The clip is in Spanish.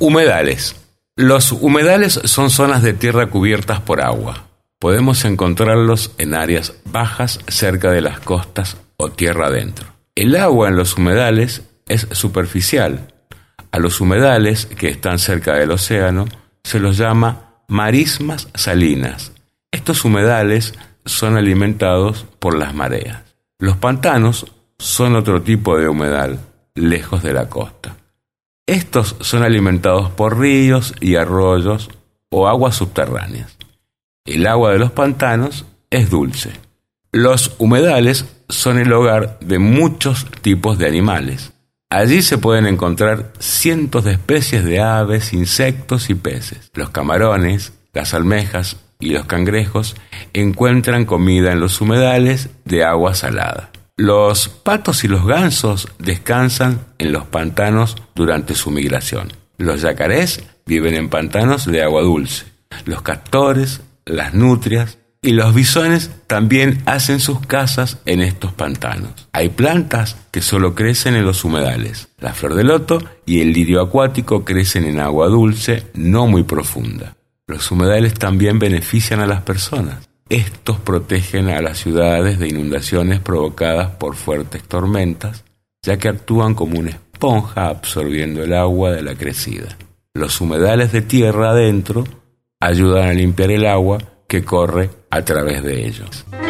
Humedales. Los humedales son zonas de tierra cubiertas por agua. Podemos encontrarlos en áreas bajas cerca de las costas o tierra adentro. El agua en los humedales es superficial. A los humedales que están cerca del océano se los llama marismas salinas. Estos humedales son alimentados por las mareas. Los pantanos son otro tipo de humedal, lejos de la costa. Estos son alimentados por ríos y arroyos o aguas subterráneas. El agua de los pantanos es dulce. Los humedales son el hogar de muchos tipos de animales. Allí se pueden encontrar cientos de especies de aves, insectos y peces. Los camarones, las almejas y los cangrejos encuentran comida en los humedales de agua salada. Los patos y los gansos descansan en los pantanos durante su migración. Los yacarés viven en pantanos de agua dulce. Los castores, las nutrias y los bisones también hacen sus casas en estos pantanos. Hay plantas que solo crecen en los humedales. La flor de loto y el lirio acuático crecen en agua dulce, no muy profunda. Los humedales también benefician a las personas. Estos protegen a las ciudades de inundaciones provocadas por fuertes tormentas, ya que actúan como una esponja absorbiendo el agua de la crecida. Los humedales de tierra adentro ayudan a limpiar el agua que corre a través de ellos.